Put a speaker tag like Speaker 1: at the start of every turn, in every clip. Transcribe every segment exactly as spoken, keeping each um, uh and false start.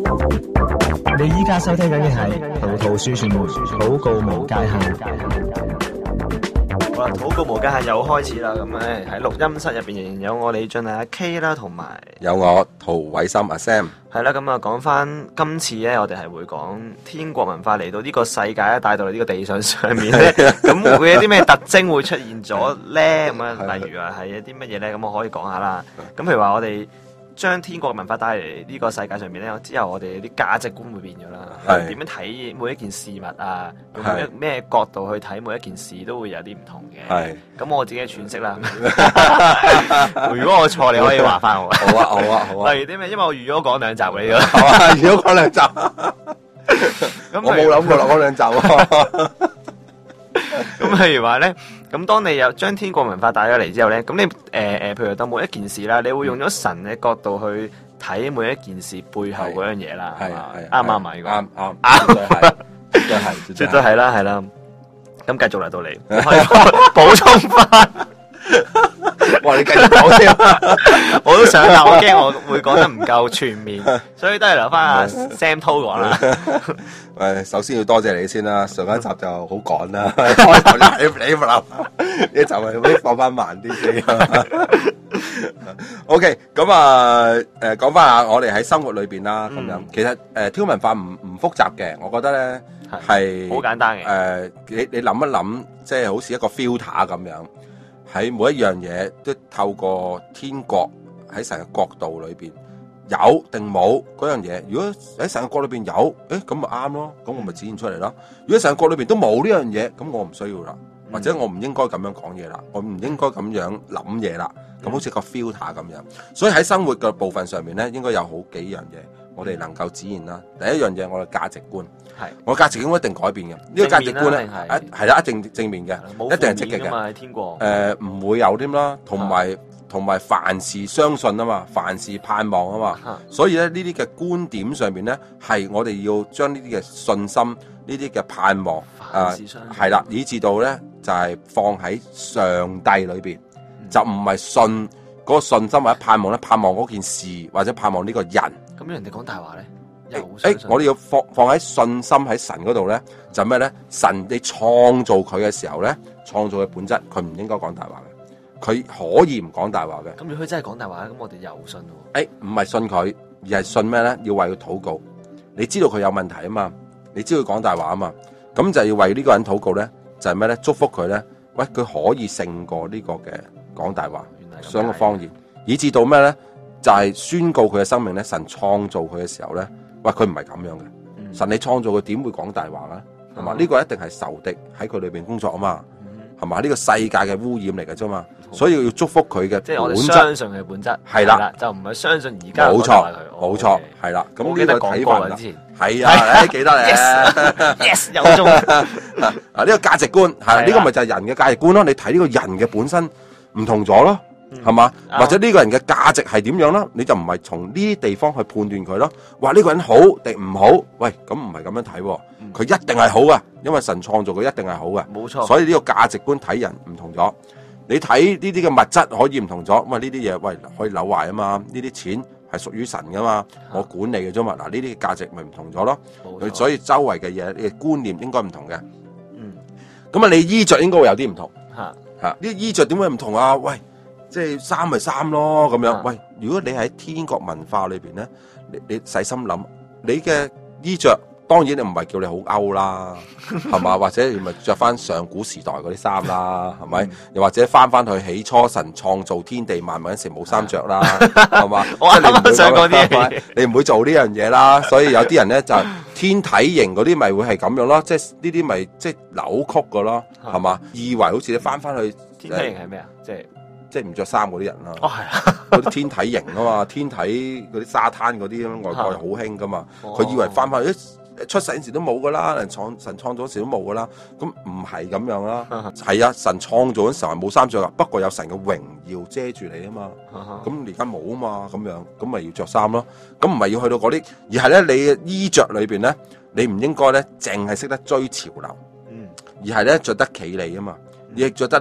Speaker 1: 你依家收聽緊嘅係葡萄樹傳媒禱告無界限。好啦，禱告無界限又開始啦。咁咧喺錄音室入邊仍然有我李俊阿 K 啦，同埋
Speaker 2: 有我涂偉森阿 Sam。
Speaker 1: 係啦，咁啊講翻今次咧，我哋係會講天國文化嚟到呢個世界咧，帶到嚟呢個地上上面咧，咁會有啲咩特徵會出現咗咧？咁啊，例如啊係一啲乜嘢咧？咁我可以講下啦。咁譬如話我哋將天國文化帶嚟呢個世界上面咧，之後我哋啲價值觀會變咗啦。點樣睇每一件事物啊？用咩角度去睇每一件事都會有啲唔同嘅。係。咁我自己嘅詮釋啦。如果我錯，你可以話翻我。好啊，好啊，好啊。例如啲咩？因為我預咗講兩集嘅呢個。係啊，
Speaker 2: 預咗講兩集。咁我冇諗過落嗰兩集喎。
Speaker 1: 咁譬如話咧，咁當你有將天國文化帶咗嚟之後咧，咁你誒誒、呃，譬如當每一件事啦，你會用咗神嘅角度去睇每一件事背後嗰樣嘢啦，係嘛？啱唔啱啊？呢個啱啱啱，絕對係，絕對係啦，係啦。咁繼續嚟到你，可以補充翻。哇！你繼續講先，我都想，但我驚我會講得唔夠全面，所以都係留翻阿 Sam 滔講啦。
Speaker 2: 誒，首先要多謝你先啦，上一集就好趕啦，開頭你你唔諗，呢集係可以放翻慢啲先。OK， 咁啊，誒，講翻下我哋喺生活裏邊啦，咁樣，其實誒，天文化唔唔複雜嘅，我覺得咧係
Speaker 1: 好簡單嘅。
Speaker 2: 誒，你你諗一諗，即係好似一個 filter 咁樣。喺每一樣嘢都透過天國喺神嘅國度裏邊有定冇嗰樣嘢。如果喺神嘅國裏邊有，誒咁咪啱咯，咁我咪展現出嚟咯。如果神嘅國裏邊都冇呢樣嘢，咁我唔需要啦，或者我唔應該咁樣講嘢啦，我唔應該咁樣諗嘢啦。咁好似個 filter 咁樣，所以喺生活嘅部分上面咧，應該有好幾樣嘢我哋能夠展現啦。第一樣嘢，我嘅價值觀。係，我價值觀一定改變嘅。呢個價值觀咧，一係啦，一定正面嘅，一定係積極嘅。喺天國，誒唔會有添啦。同埋同埋凡事相信啊嘛，凡事盼望啊嘛。所以咧，呢啲嘅觀點上邊咧，係我哋要將呢啲嘅信心、呢啲嘅盼望啊，係啦，以至到咧就係放喺上帝裏邊，就唔係信嗰個信心或者盼望咧，盼望嗰件事或者盼望呢個人。咁人哋講大話咧？誒、欸，我哋要放放喺信心喺神嗰度咧，就咩咧？神你創造佢嘅時候咧，創造嘅本質，佢唔應該講大話嘅，佢可以唔講大話嘅。咁如果佢真係講大話，咁我哋又信喎。誒，唔係信佢，而係信咩咧？要為佢禱告。你知道佢有問題啊嘛？你知道佢講大話啊嘛？咁就要為呢個人禱告咧，就係咩咧？祝福佢咧，喂，佢可以勝過呢個嘅講大話，想個謊言，以至到咩咧？就係、是、宣告佢嘅生命咧，神創造佢嘅時候咧。喂，佢唔係咁樣嘅、嗯，神你創造佢點會講大話啦？係、嗯、嘛？呢、這個一定係仇敵喺佢裏邊工作啊嘛，係、嗯、嘛？呢、這個世界嘅污染嚟嘅啫嘛，所以要祝福佢嘅。即係我哋相信佢嘅本質係啦，就唔係相信而家。冇錯，冇錯，係啦。咁呢個睇法之前係啊，記得你。Yes， 有中啊！呢個價值觀係呢個咪就係人嘅價值觀咯？你睇呢個人嘅本身唔同咗咯。係嘛、嗯？或者呢個人嘅價值係點樣啦？你就唔係從呢啲地方去判斷佢咯。話呢個人好定唔好？喂，咁唔係咁樣睇，佢、嗯、一定係好噶，因為神創造佢一定係好噶。冇錯。所以呢個價值觀睇人唔同咗。你睇呢啲嘅物質可以唔同咗。喂，呢啲嘢喂可以扭壞啊嘛。呢啲錢係屬於神噶嘛，我管理嘅啫嘛。嗱，呢啲價值咪唔同咗咯。所以周圍嘅嘢，你嘅觀念應該唔同嘅。嗯。咁啊，你衣着應該會有啲唔同。吓吓，呢衣着點會唔同啊？喂！即係衫咪衫咯，咁樣、啊。喂，如果你喺天國文化裏邊咧，你你細心諗，你嘅衣着當然你唔係叫你好歐啦，係嘛？或者你咪着翻上古時代嗰啲衫啦，係咪？又或者翻翻去起初神創造天地萬物嗰時冇衫着啦，係嘛？我啱啱想講啲嘢，你唔會做呢樣嘢啦。所以有啲人咧就天體型嗰啲咪會係咁樣咯，即係呢啲咪即係扭曲噶咯，係嘛？以為好似你翻翻去天體型係咩啊？即係。即係唔着衫嗰啲人啦，哦係啊，嗰啲天體型啊嘛，天體嗰啲沙灘嗰啲外國好興噶嘛，佢、哦、以為翻翻去出世時都冇噶啦，人創神創造時都冇噶啦，咁唔係咁樣啦，係啊，神創造嗰時候係冇衫着噶，不過有神嘅榮耀遮住你啊嘛，咁而家冇啊嘛，咁樣咁咪要着衫咯，咁唔係要去到嗰啲，而係咧你嘅衣着裏邊咧，你唔應該咧淨係識得追潮流，嗯，而係咧着得企理啊嘛，亦着得咧。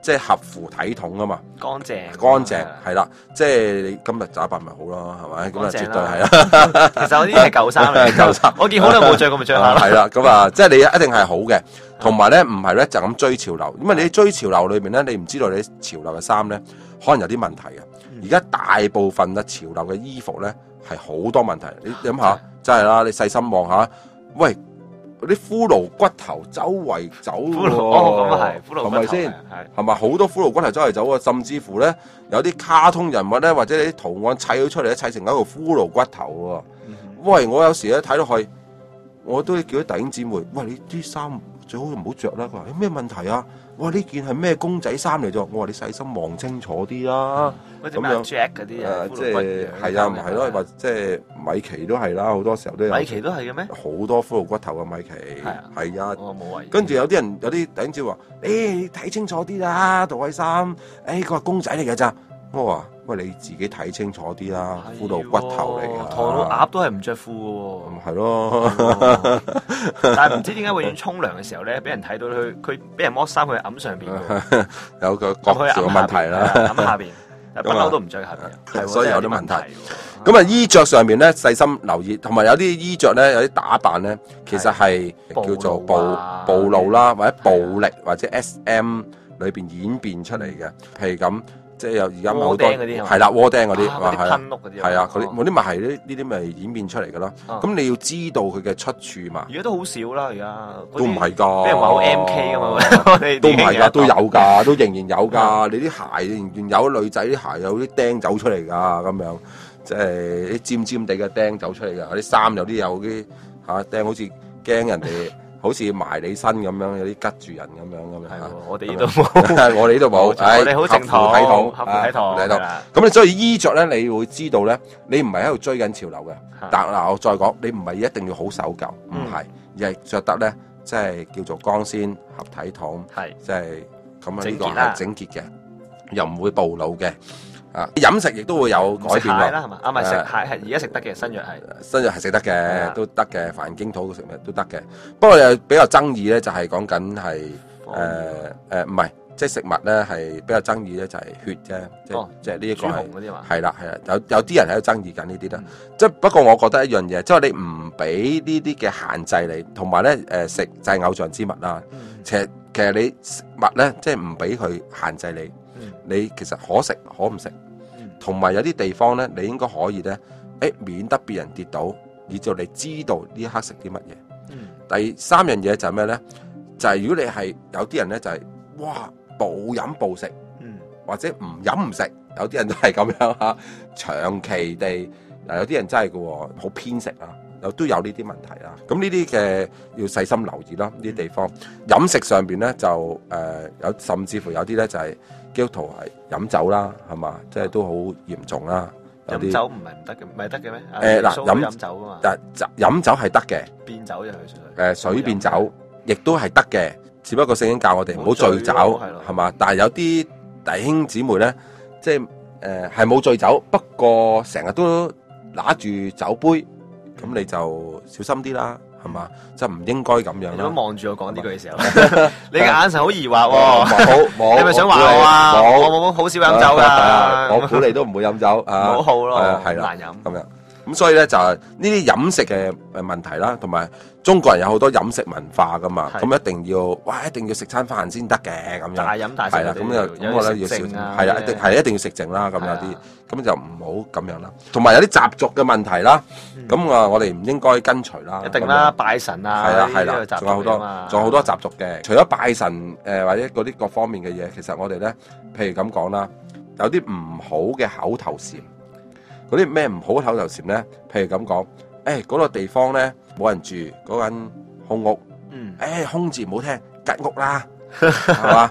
Speaker 2: 即係合乎體統啊嘛，
Speaker 1: 乾淨
Speaker 2: 乾淨係啦，即係你今日打扮咪好咯，係咪？咁啊，絕對係
Speaker 1: 啦。其實我啲係舊衫嚟，
Speaker 2: 舊衫，
Speaker 1: 我見好耐冇着過，咪着下咯。
Speaker 2: 係啦，咁啊，即係你一定係好嘅，同埋咧唔係咧就咁追潮流，因為你追潮流裏面咧，你唔知道你潮流嘅衫咧可能有啲問題嘅。而家大部分嘅潮流嘅衣服咧係好多問題，你諗下，真係啦，你細心望下，喂。嗰啲骷髏骨頭周圍走喎，
Speaker 1: 哦咁啊係，骷髏骨頭係咪先？
Speaker 2: 係咪好多骷髏骨頭周圍走啊？甚至乎咧有啲卡通人物咧，或者你啲圖案砌咗出嚟咧，砌成一個骷髏骨頭喎。嗯、喂，我有時咧睇落去，我都叫啲弟兄姊妹，喂，你啲衫最好唔好着啦。佢話有咩問題啊？哇！呢件係咩公仔衫嚟啫？我話你細心望清楚啲啦。
Speaker 1: 咁樣 Jack 嗰啲啊，
Speaker 2: 即係係啊，唔係咯，或即係米奇都係啦，好多時候都有。
Speaker 1: 米奇都係嘅咩？
Speaker 2: 好多骷髏骨頭嘅米奇係啊，係啊。
Speaker 1: 我冇為。
Speaker 2: 跟住有啲人有啲弟兄姊妹話：誒，你睇清楚啲啦，杜偉衫。誒，佢話公仔嚟嘅咋？我話：喂，你自己睇清楚啲啦，骷髏骨頭嚟嘅。
Speaker 1: 唐老鴨都係唔着褲嘅喎。
Speaker 2: 係咯。
Speaker 1: 但係唔知點解永遠沖涼嘅時候咧，俾人睇到佢佢俾人剝衫，佢揞上邊嘅。
Speaker 2: 有個角度嘅問題啦。
Speaker 1: 揞下邊。不嬲都唔着下邊，
Speaker 2: 所以有啲問題。咁啊，衣着上面咧細心留意，同埋有啲衣着咧，有啲打扮咧，其實係叫做暴暴露啦，或者暴力或者 S M 裏邊演變出嚟嘅，譬如咁。即係有而家好多係啦，窩釘嗰啲，
Speaker 1: 嗰啲噴碌嗰啲，
Speaker 2: 係啊，嗰啲嗰啲咪係呢呢啲咪演變出嚟嘅咯。咁你要知道佢嘅出處嘛。
Speaker 1: 而家都好少啦，而家
Speaker 2: 都唔係㗎。
Speaker 1: 俾人話好 M K 㗎嘛，
Speaker 2: 都唔係㗎，都有㗎，都仍然有㗎。你啲鞋仍然有女仔啲鞋有啲釘走出嚟㗎，咁樣即係啲尖尖地嘅釘走出嚟㗎。啲衫有啲有啲嚇釘，好似驚人哋。好似埋你身咁樣，有啲吉住人咁樣咁樣。
Speaker 1: 係我哋呢度冇，
Speaker 2: 我哋呢度冇。我
Speaker 1: 哋好正統，
Speaker 2: 合乎體統，
Speaker 1: 合乎體統。
Speaker 2: 咁你所以衣着咧，你會知道咧，你唔係喺度追緊潮流嘅。但嗱，我再講，你唔係一定要好守舊，唔係，而係着得咧，即係叫做光鮮合體統，係即係咁樣呢個係整潔嘅，又唔會暴露嘅。啊！飲食亦都會有改變
Speaker 1: 啦，係嘛？啊，咪食蟹係而家食得嘅，新藥係
Speaker 2: 新藥係食得嘅，都得嘅，凡經土嘅食物都得嘅。不過又比較爭議咧，就係講緊係誒誒唔係，即係食物咧係比較爭議咧，就係血啫，即係即係呢一個係係啦係啦，有有啲人喺度爭議緊呢啲啦。即係不過我覺得一樣嘢，即係你唔俾呢啲嘅限制你，同埋咧誒食就係偶像之物啦。其實其實你食物咧，即係唔俾佢限制你。你其實可食可唔食，同埋有啲地方咧，你應該可以咧，誒免得別人跌倒，以至你知道呢一刻食啲乜嘢。嗯、第三樣嘢就係咩咧？就係、是、如果你係有啲人咧，就係、是、哇暴飲暴食，嗯、或者唔飲唔食，有啲人都係咁樣嚇，長期地，嗱有啲人真係嘅喎，好偏食啊。有都有呢啲問題啦，咁呢啲嘅要細心留意啦。呢啲地方飲食上邊咧就誒、呃、有，甚至乎有啲咧就係基督徒係飲酒啦，係嘛，即係都好嚴重啦。有啲
Speaker 1: 飲酒唔係唔得嘅，唔係得嘅咩？
Speaker 2: 誒嗱，飲
Speaker 1: 飲酒啊嘛，
Speaker 2: 但飲酒係得嘅，
Speaker 1: 變酒就係水。
Speaker 2: 誒水變酒，亦都係得嘅，只不過聖經教我哋唔好醉酒，係嘛？但係有啲弟兄姊妹咧，即係誒係冇醉酒，不過成日都拿住酒杯。咁你就小心啲啦，係嘛？即係唔應該咁樣。
Speaker 1: 你都望住我講呢句嘅時候，你嘅眼神好疑惑喎。
Speaker 2: 冇冇，
Speaker 1: 你咪想話我啊？冇我冇好少飲酒㗎。
Speaker 2: 我估你都唔會飲酒啊。
Speaker 1: 好好咯，
Speaker 2: 係啦，
Speaker 1: 難飲
Speaker 2: 咁樣。咁所以咧就係呢啲飲食嘅誒問題啦，同埋中國人有好多飲食文化噶嘛，咁一定要哇，一定要食餐飯先得嘅咁樣。大
Speaker 1: 飲大食
Speaker 2: 係啦，咁又咁我咧要少，係啊，一定係一定要食剩啦，咁有啲咁就唔好咁樣啦。同埋有啲習俗嘅問題啦，咁啊我哋唔應該跟隨啦。
Speaker 1: 一定啦，拜神啊，
Speaker 2: 係啦係啦，仲有好多仲有好多習俗嘅。除咗拜神誒或者嗰啲各方面嘅嘢，其實我哋咧，譬如咁講啦，有啲唔好嘅口頭禪。嗰啲咩唔好口頭禪咧？譬如咁講，誒嗰個地方咧冇人住，嗰間空屋，嗯，誒空字唔好聽，吉屋啦，係嘛？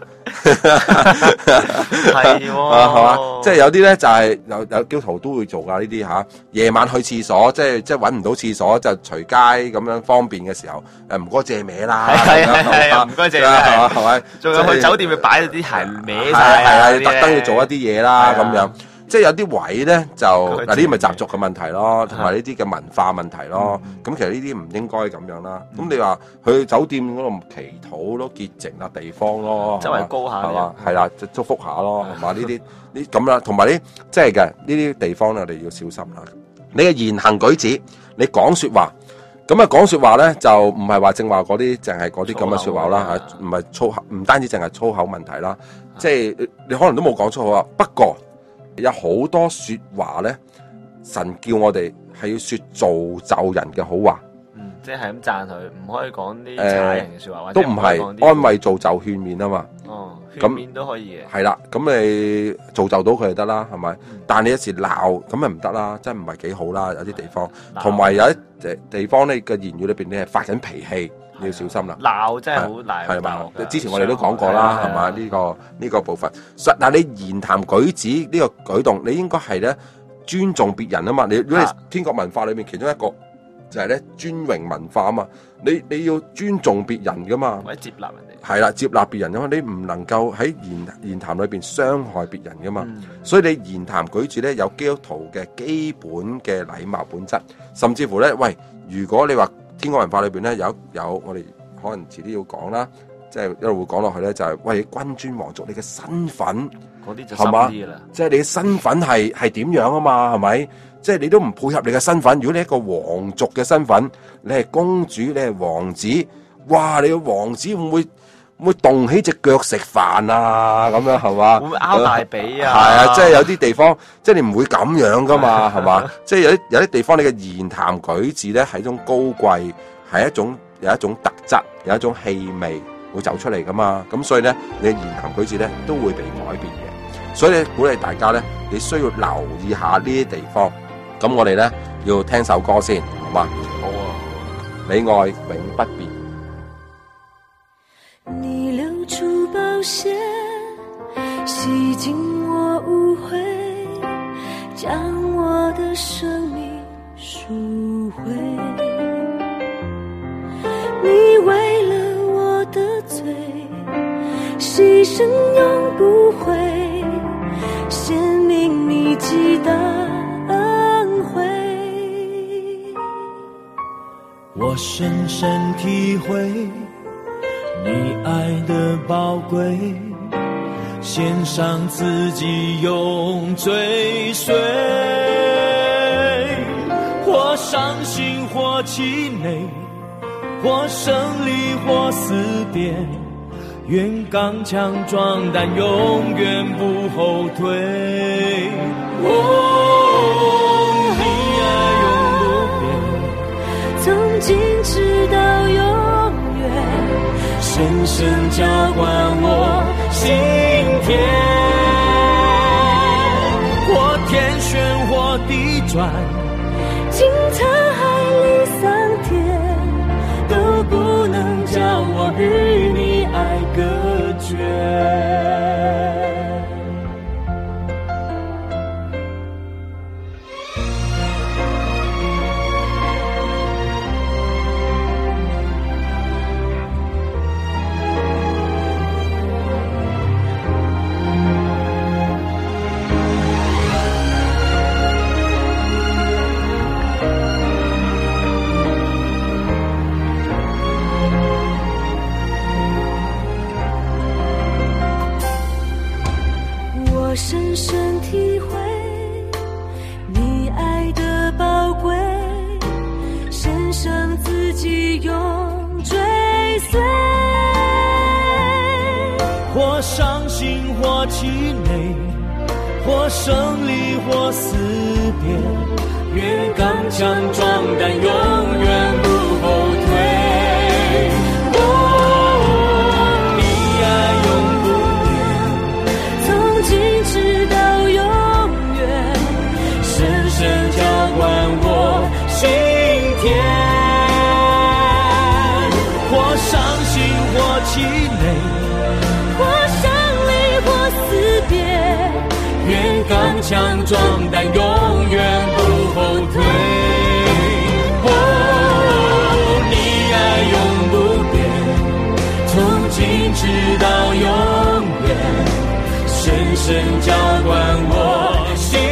Speaker 1: 係喎，
Speaker 2: 係嘛？即係有啲咧就係有有基督徒都會做噶呢啲嚇，夜晚去廁所，即係即係揾唔到廁所就隨街咁樣方便嘅時候，誒唔該借歪啦，
Speaker 1: 係係係，唔該借啦，
Speaker 2: 係咪？
Speaker 1: 仲有去酒店咪擺咗啲鞋歪
Speaker 2: 晒，係啊，
Speaker 1: 特
Speaker 2: 登要做一啲嘢啦咁樣。 即係有啲位咧就嗱呢啲咪習俗嘅問題咯，同埋呢啲嘅文化問題咯。咁、嗯、其實呢啲唔應該咁樣啦。咁、嗯、你話去酒店嗰度祈禱咯，潔淨啊地方咯，
Speaker 1: 周圍高下
Speaker 2: 係嘛？係啦，就祝福下咯，係嘛？呢啲呢咁啦，同埋呢即係嘅呢啲地方咧，我哋要小心啦。你嘅言行舉止，你講説話。咁啊，講説話咧就唔係話正話嗰啲，淨係嗰啲咁嘅説話啦嚇，唔係粗口，唔單止淨係粗口問題啦，即係你可能都冇講粗口啊。不過有好多説話咧，神叫我哋係要説造就人嘅好話，
Speaker 1: 嗯，即係咁讚佢，唔可以講啲踩人嘅説話，呃、或者
Speaker 2: 都唔係安慰造就勸勉啊嘛。
Speaker 1: 哦，勸勉都可以嘅。
Speaker 2: 係啦，咁你造就到佢就得啦，係咪？嗯、但係你有時鬧咁咪唔得啦，真係唔係幾好啦。有啲地方，同埋有一誒地方咧嘅言語裏邊，你係發緊脾氣，你要小心啦。
Speaker 1: 鬧真係好大
Speaker 2: 係嘛？之前我哋都講過啦，係嘛？呢、呢個呢、呢個部分。但係你言談舉止呢個舉動，你應該係咧尊重別人啊嘛。你如果你天國文化裏面其中一個就係咧尊榮文化啊嘛，你你要尊重別人噶嘛，
Speaker 1: 或者接納人哋。
Speaker 2: 係啦，接納別人，因為你唔能夠喺言言談裏邊傷害別人噶嘛，嗯、所以你言談舉止咧有基督徒嘅基本嘅禮貌本質，甚至乎咧，喂，如果你話天國文化裏邊咧有有我哋可能遲啲要講啦，即係一路會講落去咧，就係、是、喂君尊皇族，你嘅身份
Speaker 1: 嗰啲就深啲啦，
Speaker 2: 即係你嘅身份係係點樣啊嘛，係咪？即係你都唔配合你嘅身份，如果你係一個皇族嘅身份，你係公主，你係王子，哇！你個王子會唔會？會唔會動起隻腳食飯啊？咁樣係嘛？
Speaker 1: 會唔會拗大髀啊？
Speaker 2: 係啊，即係有啲地方，即係你唔會咁樣噶嘛，係嘛？即係有啲有啲地方，你嘅言談舉止咧係一種高貴，係一種有一種特質，有一種氣味會走出嚟噶嘛。咁所以咧，你嘅言談舉止咧都會被改變嘅。所以咧，鼓勵大家咧，你需要留意下呢啲地方。咁我哋咧要聽首歌先，好嘛？
Speaker 1: 好啊，
Speaker 2: 你愛永不變。
Speaker 3: 你流出寶血，洗淨我污穢，將我的生命贖回。你為了我的罪，犧牲永不悔，顯明你極大恩惠。
Speaker 4: 我深深體會你愛的寶貴，獻上自己永追隨，或傷心或氣餒，或勝利或思辨，願剛強壯膽，永遠不後退。哦，你愛永不變，
Speaker 3: 從今直到永深深澆灌我心田，
Speaker 4: 或天旋或地轉，
Speaker 3: 經滄海裡桑田，都不能將我與你愛隔絕。我深深體會你愛的寶貴，獻上自己永追隨，
Speaker 4: 或傷心或氣餒，或勝利或思辨，願剛強壯膽，永遠不後退。氣餒，
Speaker 3: 或勝利或思辨，
Speaker 4: 願剛強壯膽，永遠不後退。哦，你愛永不變，從今直到永遠，深深澆灌我心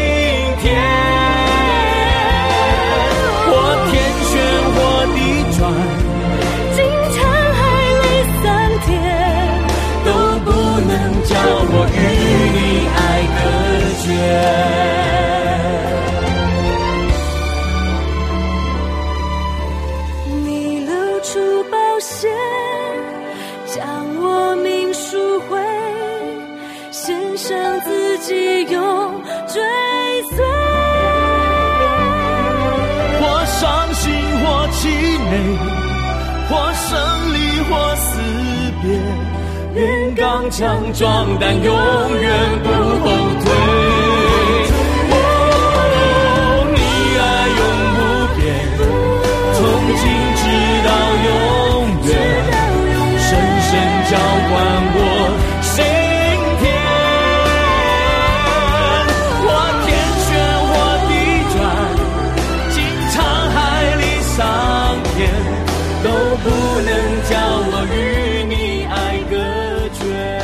Speaker 4: 氣餒，或勝利或死別，願剛強壯膽，永遠不後退。哦，你愛永不變，從今直到永遠，深深澆灌我心田。或天旋或地轉，經滄海裡桑田，都不能將我與你愛隔絕。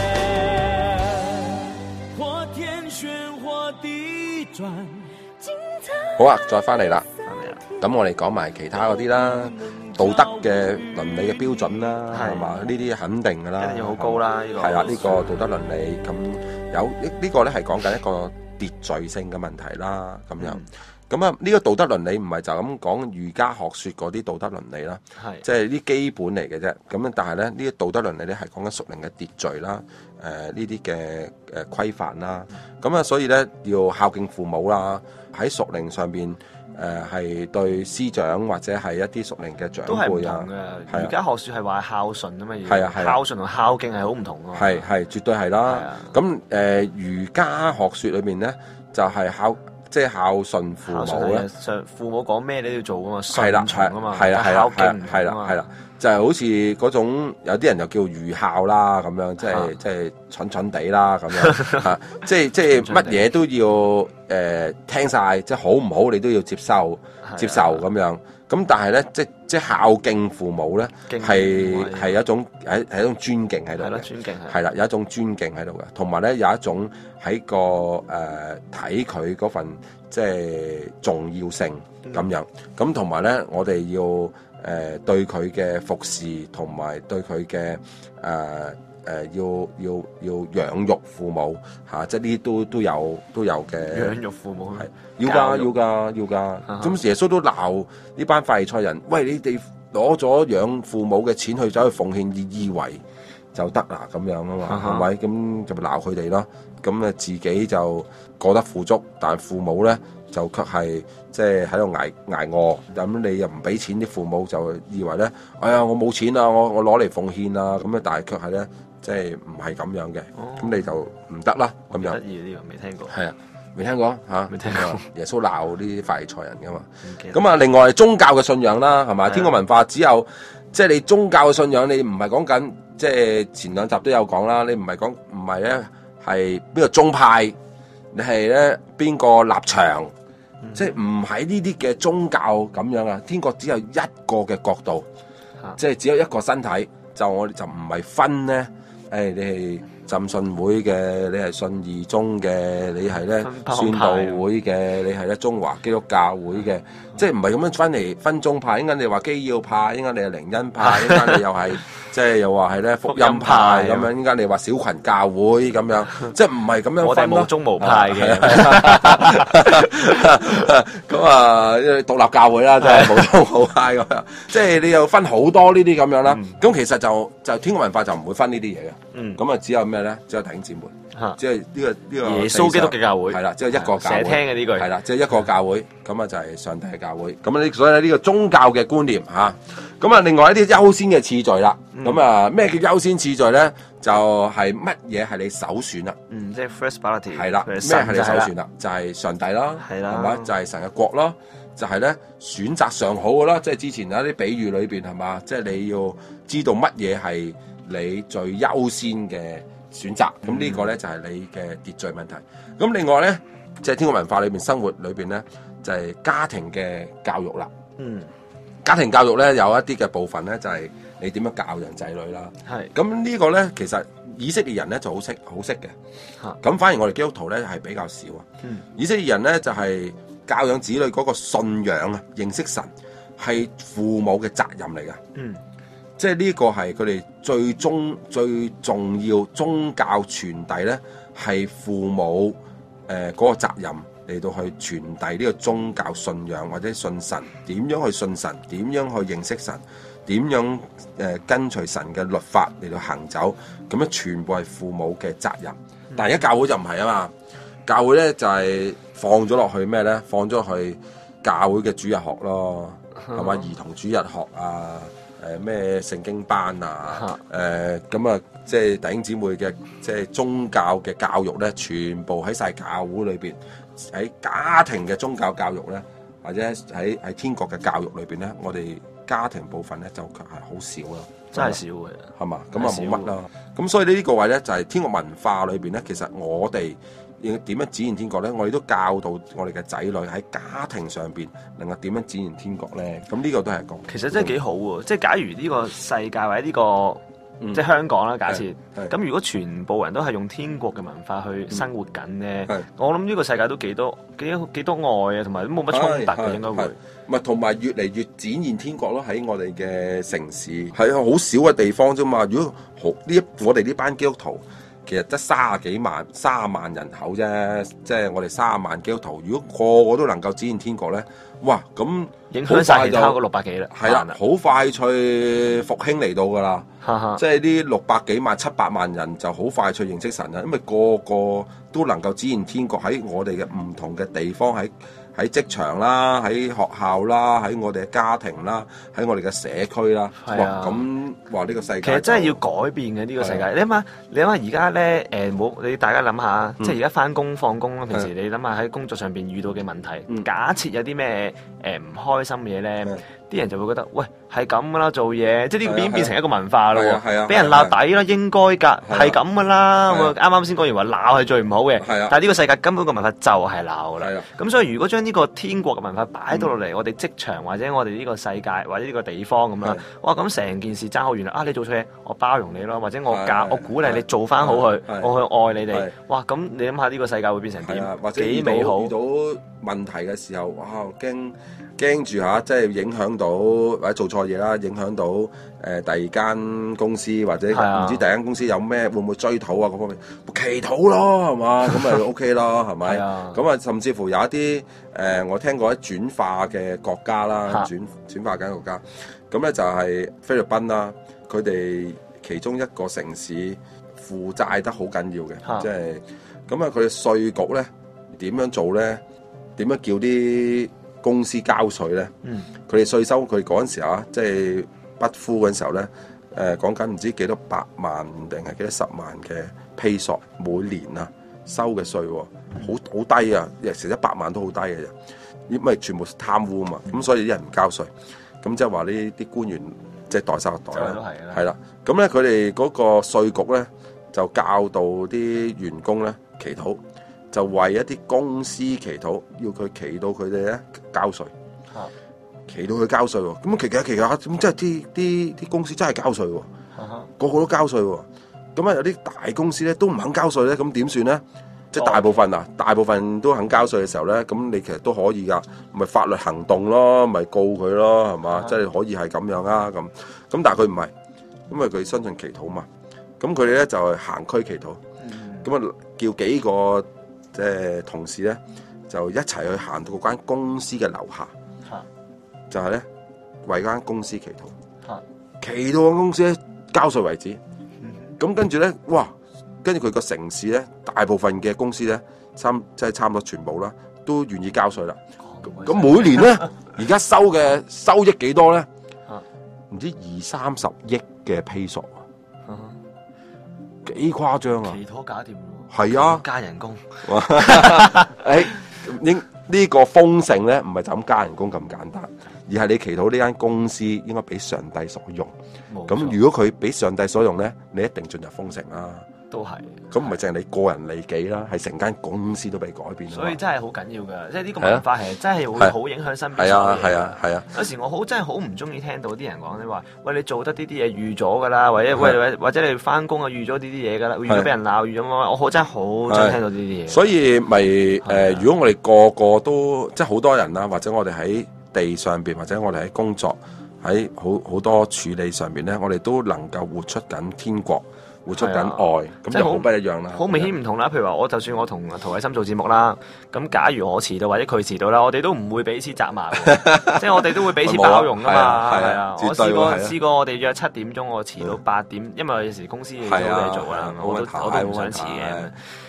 Speaker 4: 或天旋或地轉。
Speaker 2: 好啊，再翻嚟啦。
Speaker 1: 翻嚟啦。
Speaker 2: 咁我哋講埋其他嗰啲啦，道德嘅倫理嘅標準啦，
Speaker 1: 係
Speaker 2: 係嘛？呢啲肯定噶啦，
Speaker 1: 一定要好高啦呢個
Speaker 2: 係啦，呢個道德倫理咁有呢呢個咧係講緊一個秩序性嘅問題啦，咁樣。咁啊，呢個道德倫理唔係就咁講儒家學說嗰啲道德倫理啦，
Speaker 1: 係
Speaker 2: 即係啲基本嚟嘅啫。咁但係咧，呢啲道德倫理咧係講緊屬靈嘅秩序啦，誒呢啲嘅誒規範啦。咁啊，所以咧要孝敬父母啦，喺屬靈上邊誒係對師長或者係一啲屬靈嘅長
Speaker 1: 都係唔
Speaker 2: 輩啊
Speaker 1: 同，嘅。
Speaker 2: 係啊
Speaker 1: 儒家學説係話孝順啊嘛，要
Speaker 2: 係啊係啊
Speaker 1: 孝順同孝敬係好唔同㗎嘛。
Speaker 2: 係係絕對係啦
Speaker 1: 係啊。
Speaker 2: 咁誒、呃、儒家學說裏面咧就係、是、孝即係孝順父母咧
Speaker 1: 孝順係啊，上父母講咩你都要做㗎嘛，
Speaker 2: 係啦
Speaker 1: 順從啊嘛，
Speaker 2: 係啦係啦
Speaker 1: 孝敬唔
Speaker 2: 係啦
Speaker 1: 同啊嘛
Speaker 2: 係啦，就係好似嗰種有啲人又叫愚孝啦咁樣，即係
Speaker 1: 啊
Speaker 2: 即係蠢蠢地啦咁樣嚇，即係即係乜嘢都要誒、呃、聽晒，即係好唔好你都要接受
Speaker 1: 係啊
Speaker 2: 接受咁樣。咁但係咧，即即孝敬父母咧，
Speaker 1: 敬
Speaker 2: 係
Speaker 1: 父母
Speaker 2: 係一種係係一種尊敬喺度
Speaker 1: 係咯，
Speaker 2: 嘅。
Speaker 1: 尊敬係
Speaker 2: 係啦，有一種尊敬喺度嘅，同埋咧有一種喺個誒睇佢嗰份即係重要性咁樣，咁同埋咧我哋要誒、呃、對佢嘅服侍，同埋對佢嘅誒誒要要要養育父母嚇、啊，即係呢啲都都有都有嘅。
Speaker 1: 養育父母
Speaker 2: 係要㗎，
Speaker 1: 教育
Speaker 2: 要㗎，要㗎。
Speaker 1: 哈
Speaker 2: 咁耶穌都鬧呢班法利賽人，喂，你哋攞咗養父母嘅錢去走去奉獻，以以為就得啦咁樣啊嘛，
Speaker 1: 哈
Speaker 2: 係咪？咁就咪鬧佢哋咯。咁啊自己就過得富足，但父母咧就卻係即係喺度捱捱餓。咁你又唔俾錢，啲父母就以為咧，哎呀我冇錢啊，我我攞嚟奉獻啊，咁啊但係卻係咧即係唔係咁樣嘅。咁、
Speaker 1: 哦
Speaker 2: 你就唔得啦咁樣
Speaker 1: 得。意呢個未聽過，
Speaker 2: 係啊，未聽過嚇？
Speaker 1: 未聽過
Speaker 2: 耶穌鬧呢啲法利賽人噶嘛？
Speaker 1: 唔記得
Speaker 2: 咁啊，另外宗教嘅信仰啦，係咪？
Speaker 1: 係啊
Speaker 2: 天國文化只有即係你宗教嘅信仰，你唔係講緊即係前兩集都有講啦。你唔係講唔係咧係邊個宗派，你係咧邊個立場，
Speaker 1: 嗯
Speaker 2: 即係唔喺呢啲嘅宗教咁樣啊。天國只有一個嘅角度，
Speaker 1: 嚇
Speaker 2: 即係只有一個身體，就我哋就唔係分咧。誒、你係浸信會嘅，你係信義宗嘅，你係咧
Speaker 1: 分幫
Speaker 2: 宣道
Speaker 1: 派
Speaker 2: 會嘅，你係咧中華基督教會嘅，即係唔係咁樣分嚟分宗派？一陣你話基要派，一陣你係靈恩派，一陣你又係即係又話係咧福音派咁樣，一陣你話小群教會咁樣，即係唔係咁樣
Speaker 1: 我哋
Speaker 2: 分咯
Speaker 1: 無宗無派嘅，
Speaker 2: 咁啊，獨立教會啦，即係冇宗冇派咁樣，即係你又分好多呢啲咁樣啦。咁其實就就天國文化就唔會分呢啲嘢嘅。
Speaker 1: 嗯
Speaker 2: 咁啊，只有咩咧？只有弟兄姊妹，
Speaker 1: 嚇
Speaker 2: 只係呢個呢個
Speaker 1: 耶穌基督嘅教會
Speaker 2: 係啦，只有一個教會。
Speaker 1: 成日聽嘅呢句
Speaker 2: 係啦，只有一個教會，咁啊就係上帝嘅教會。咁啊，呢所以呢個宗教嘅觀念嚇，咁啊，另外一啲優先嘅次序啦。咁啊，咩叫優先次序咧？就係乜嘢係你首選啦？
Speaker 1: 嗯，即係 first priority
Speaker 2: 係啦，咩
Speaker 1: 神
Speaker 2: 係你
Speaker 1: 就係啦
Speaker 2: 首選啦？就係上帝啦，
Speaker 1: 係啦
Speaker 2: 係咪？就係神嘅國啦，就係咧選擇上好嘅啦。即係之前有一啲比喻裏邊係嘛，即係你要知道乜嘢係你最優先嘅選擇。咁呢個咧就係你嘅秩序問題。咁另外咧，即係天國文化裏邊生活裏邊咧，就係家庭嘅教育啦。
Speaker 1: 嗯，
Speaker 2: 家庭教育咧有一啲嘅部分咧，就係你點樣教養仔女啦。
Speaker 1: 係
Speaker 2: 咁呢個咧，其實以色列人咧就好識好識嘅。
Speaker 1: 嚇
Speaker 2: 咁反而我哋基督徒咧係比較少啊。
Speaker 1: 嗯
Speaker 2: 以色列人咧就係、教養子女嗰個信仰啊，認識神係父母嘅責任嚟嘅。
Speaker 1: 嗯
Speaker 2: 即係呢個係佢哋最終最重要宗教傳遞咧，係父母誒嗰、呃嗰個責任嚟到去傳遞呢個宗教信仰或者信神，點樣去信神，點樣去認識神，點樣誒、呃、跟隨神嘅律法嚟到行走，咁樣全部係父母嘅責任。但係而家教會就唔係啊嘛，教會咧就係、是、放咗落去咩咧？放咗去教會嘅主日學咯，係嘛、嗯？兒童主日學啊，誒咩聖經班啊，誒咁啊，即係弟兄姊妹嘅即係宗教嘅教育咧，全部喺晒教會裏邊，喺家庭嘅宗教教育咧，或者喺喺天國嘅教育裏邊咧，我哋家庭部分咧就係好少咯，
Speaker 1: 真係少嘅，
Speaker 2: 係嘛？咁啊冇乜啦。咁所以呢個位咧就係天國文化裏邊咧，其實我哋要點樣展現天國咧？我哋都教導我哋嘅仔女喺家庭上邊能夠點樣展現天國咧？咁呢個都係講，
Speaker 1: 其實真係幾好喎！即係假如呢個世界或者呢個、嗯、即係香港啦，假設咁，如果全部人都係用天國嘅文化去生活緊咧，嗯、我諗呢個世界都幾多幾幾多愛啊，同埋都冇乜衝突嘅，應該會。
Speaker 2: 唔係同埋越嚟越展現天國咯，喺我哋嘅城市係好少嘅地方啫嘛。如果好呢，我哋呢班基督徒。其實得三十幾萬、三十萬人口啫，即係我哋三十萬基督徒。如果個個都能夠展現天國咧，哇！咁
Speaker 1: 影響晒其他嗰六百幾啦，
Speaker 2: 係啦，好快脆復興嚟到噶啦，即係呢六百幾萬、七百萬人就好快脆認識神啦，因為個個都能夠展現天國喺我哋嘅唔同嘅地方喺。喺職場啦，喺學校啦，喺我哋嘅家庭啦，喺我哋嘅社區啦，
Speaker 1: 啊、
Speaker 2: 哇！咁話呢個世界
Speaker 1: 其實真係要改變嘅呢、呢個世界。啊、你諗下，你諗下而家咧誒冇你大家諗下，嗯、即係而家翻工放工啦。平時你諗下喺工作上邊遇到嘅問題，嗯、假設有啲咩誒唔開心嘅嘢咧。啲人就會覺得，喂，係咁噶啦，做嘢，即係呢個已經變成一個文化咯喎，係啊，俾人鬧抵啦，應該㗎，係咁噶啦。啱啱先講完話鬧係最唔好嘅，但係呢個世界根本個文化就係鬧啦。咁所以如果將呢個天國嘅文化擺到落嚟，我哋職場或者我哋呢個世界或者呢個地方咁啦，哇，咁成件事爭好遠啦。啊，你做錯嘢，我包容你咯，或者我教我鼓勵你做翻好佢，我去愛你哋。哇，咁你諗下呢個世界會變成點？幾美好！
Speaker 2: 遇到問題嘅時候，哇，驚驚住嚇，即係影響到或者做錯嘢啦，影響到誒、呃、第二間公司或者唔知第二間公司有咩會唔會追討啊嗰方面，祈禱咯係嘛，咁咪 OK 咯係咪？咁啊甚至乎有一啲誒、呃、我聽過一轉化嘅國家啦，轉轉化緊國家，咁咧就係菲律賓啦，佢哋其中一個城市負債得好緊要嘅，即係咁啊佢嘅稅局咧點樣做咧？點樣叫啲公司交稅咧？佢哋稅收佢嗰陣時候啊，即係不夫嗰陣時候咧，誒講緊唔知幾多百萬定係幾多十萬嘅披索每年啊收嘅稅，好好低啊，成一百萬都好低嘅啫，因為全部貪污啊嘛，咁所以啲人唔交稅，咁即係話呢啲官員即係代收個袋啦，係啦，咁咧佢哋嗰個稅局咧就教導啲員工咧祈禱。就為一啲公司祈禱，要佢祈到佢哋咧交稅，啊、祈到佢交稅喎。咁祈下祈下，咁即係啲啲啲公司真係交稅喎，啊、個個都交稅喎。咁啊有啲大公司咧都唔肯交稅咧，咁點算咧？即係大部分啊，大部分都肯交稅嘅時候咧，咁你其實都可以噶，咪法律行動咯，咪告佢咯，係嘛？啊、即係可以係咁樣啊，咁咁但係佢唔係，因為佢相信祈禱嘛。咁佢哋咧就係行區祈禱，咁啊、嗯、叫幾個。即係同事咧，就一齊去行到嗰間公司嘅樓下，啊、就係咧為間公司祈禱，啊、祈到間公司咧交稅為止。咁、嗯、跟住咧，哇！跟住佢個城市咧，大部分嘅公司咧，差即係差唔多全部啦，都願意交稅啦。咁、哦、每年咧，而家收嘅收益幾多咧？唔、啊、知二三十億嘅披索啊，幾誇張啊！
Speaker 1: 祈禱搞掂。
Speaker 2: 係啊，
Speaker 1: 加人工。
Speaker 2: 誒，應呢個豐盛咧，唔係就咁加人工咁簡單，而係你祈禱呢間公司應該俾上帝所用。咁錯如果佢俾上帝所用咧，你一定進入豐盛啦。都係。咁唔係淨係你個人利己啦，係成間公司都被改變。所以真係好緊要㗎，即係呢個文化係真係會好影響身邊。係啊，係啊，係啊。有時我好真係好唔中意聽到啲人講你話，喂，你做得呢啲嘢預咗㗎啦，或者喂或者你翻工啊預咗呢啲嘢㗎啦，預咗俾人鬧，預咗乜，我好真係好中意聽到呢啲嘢。所以咪誒，如果我哋個個都即係好多人啦，或者我哋喺地上邊，或者我哋喺工作喺好好多處理上邊咧，我哋都能夠活出緊天國。活出緊愛，咁就好不一樣啦。好明顯唔同啦。譬如話，我就算我同陶偉森做節目啦，咁假如我遲到或者佢遲到啦，我哋都唔會彼此責罵，即係我哋都會彼此包容噶嘛。係啊，我試過試過我哋約七點鐘，我遲到八點，因為有時公司有好多嘢做啦，我都我都唔想遲嘅。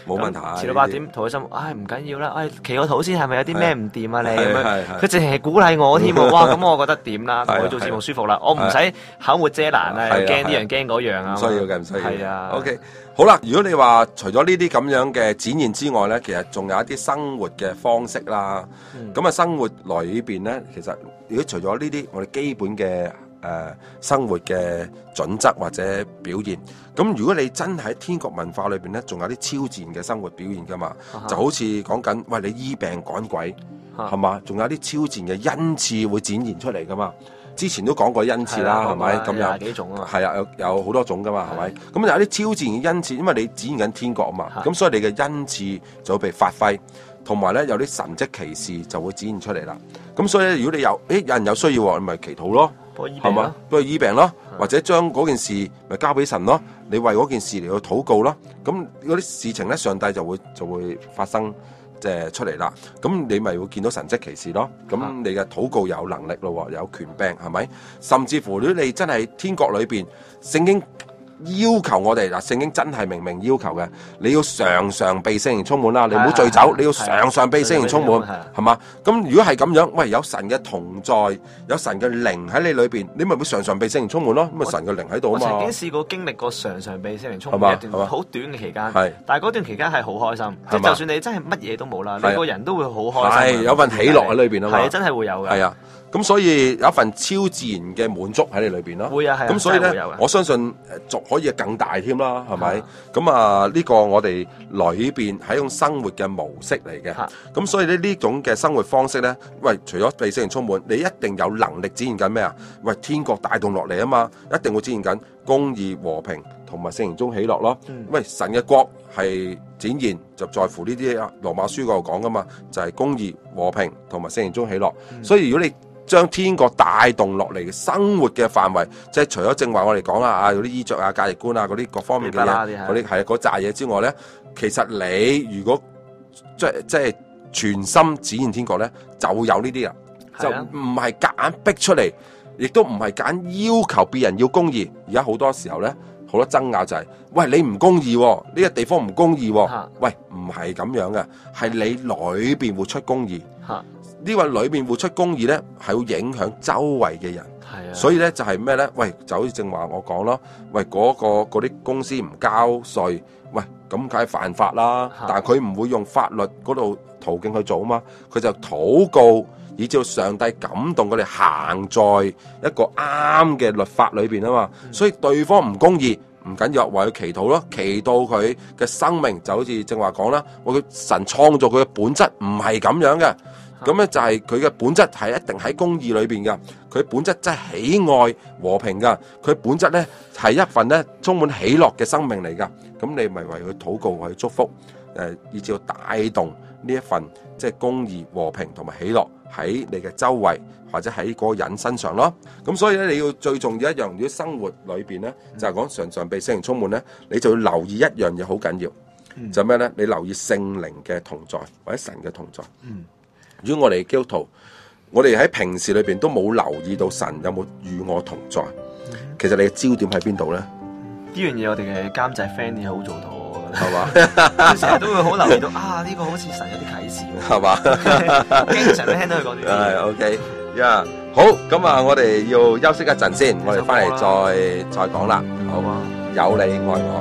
Speaker 2: 冇問題。
Speaker 1: 遲到八點，同佢心，唉唔緊要啦，唉祈個禱先，係咪有啲咩唔掂啊你咁樣？佢淨係鼓勵我添喎，哇！咁我覺得點啦？同佢做節目舒服啦，我唔使口沒遮攔啊，又驚呢樣驚嗰樣啊。
Speaker 2: 唔需要嘅，唔需要。
Speaker 1: 係啊。
Speaker 2: OK， 好啦，如果你話除咗呢啲咁樣嘅展現之外咧，其實仲有一啲生活嘅方式啦。咁啊、嗯，生活裏邊咧，其實如果除咗呢啲我哋基本嘅誒、呃、生活嘅準則或者表現，咁如果你真係喺天國文化裏邊咧，仲有啲超自然嘅生活表現噶嘛，啊、哈就好似講緊喂你醫病趕鬼係嘛，仲、啊、有啲超自然嘅恩賜會展現出嚟噶嘛。之前都講過恩賜啦，係咪咁樣？幾種啊？係啊，有有好多種噶嘛，係咪？咁有啲超自然嘅恩賜，因為你展現緊天國啊嘛，咁所以你嘅恩賜就會被發揮，同埋咧有啲神蹟奇事就會展現出嚟啦。咁所以咧，如果你有，誒有人有需要，你咪祈禱咯，係嘛？幫佢醫病咯，或者將嗰件事咪交俾神咯，你為嗰件事嚟到禱告咯。咁嗰啲事情咧，上帝就會就會發生。即係出嚟啦，咁你咪會見到神蹟奇事咯。咁你嘅禱告有能力咯，有權柄係咪？甚至乎如果你真係天國裏邊，聖經要求我哋嗱，聖經真係明明要求嘅，你要常常被聖靈充滿啦，你唔好醉酒，你要常常被聖靈充滿，係嘛？咁如果係咁樣，喂，有神嘅同在，有神嘅靈喺你裏邊，你咪會常常被聖靈充滿咯。咁咪神嘅靈喺度啊嘛。我曾經試過經歷過常常被聖靈充滿一段好短嘅期間，但係嗰段期間係好開心，即係就算你真係乜嘢都冇啦，你個人都會好開心， 係有份喜樂喺裏邊啊嘛，
Speaker 1: 係真係會有嘅。係啊。
Speaker 2: 咁所以有一份超自然嘅滿足喺你裏邊咯，會啊，係啊，咁所以咧，我相信誒，可以更大添啦，係咪？咁啊，呢個我哋裏邊係一種生活嘅模式嚟嘅，咁所以咧呢種嘅生活方式咧，喂，除咗被聖靈充滿，你一定有能力展現緊咩啊？喂，天國帶動落嚟啊嘛，一定會展現緊公義、和平同埋聖靈中喜樂咯。嗯、喂，神嘅國係展現就在乎呢啲啊，羅馬書嗰度講噶嘛，就係、是、公義、和平同埋聖靈中喜樂。嗯、所以如果你將天國帶動落嚟嘅生活嘅範圍，即係除咗正話我哋講啦，啊嗰啲衣着啊、價值觀啊嗰啲各方面嘅嘢，嗰啲係嗰扎嘢之外咧，其實你如果即係即係全心展現天國咧，就會有呢啲啊，就唔係夾硬逼出嚟，亦都唔係夾硬要求別人要公義。而家好多時候咧，好多爭拗就係、是，喂，你唔公義、哦，呢、這個地方唔公義、哦，啊、喂，唔係咁樣嘅，係你裏邊活出公義。啊呢個裏面活出公義咧，係會影響周圍嘅人，係啊，所以咧就係咩咧？喂，就好似正話我講咯，喂，嗰、嗰個嗰啲公司唔交稅，喂，咁梗係犯法啦。係，但係佢唔會用法律嗰度途徑去做啊嘛，佢就禱告，以至上帝感動佢哋行在一個啱嘅律法裏邊啊嘛。嗯、所以對方唔公義唔緊要，為佢祈禱咯，祈禱佢嘅生命就好似正話講啦，我佢神創造佢嘅本質唔係咁樣嘅。咁咧就係佢嘅本質係一定喺公義裏邊噶，佢本質真係喜愛和平噶，佢本質咧係一份咧充滿喜樂嘅生命嚟噶。咁你咪為佢禱告，為佢祝福，誒、呃，以至到帶動呢一份即係公義、和平同埋喜樂喺你嘅周圍或者喺嗰個人身上咯。咁所以咧，你要最重要一樣，如果生活裏邊咧就係講常常被聖靈充滿咧，你就要留意一樣嘢好緊要，嗯、就係咩咧？你留意聖靈嘅同在或者神嘅同在。嗯。如果我哋基督徒，我哋喺平時裏邊都冇留意到神有冇與我同在，其實你嘅焦點喺邊度咧？
Speaker 1: 呢樣嘢我哋嘅監製 Fanny 好做到，我覺得係嘛？成日都會好留意到啊！呢、這個好似神有啲啟示，係嘛吧？經常都聽到佢講呢啲。
Speaker 2: 係 OK，呀、yeah. 好，咁啊，我哋要休息一陣先，我哋翻嚟再再講啦，好嘛？有你愛我，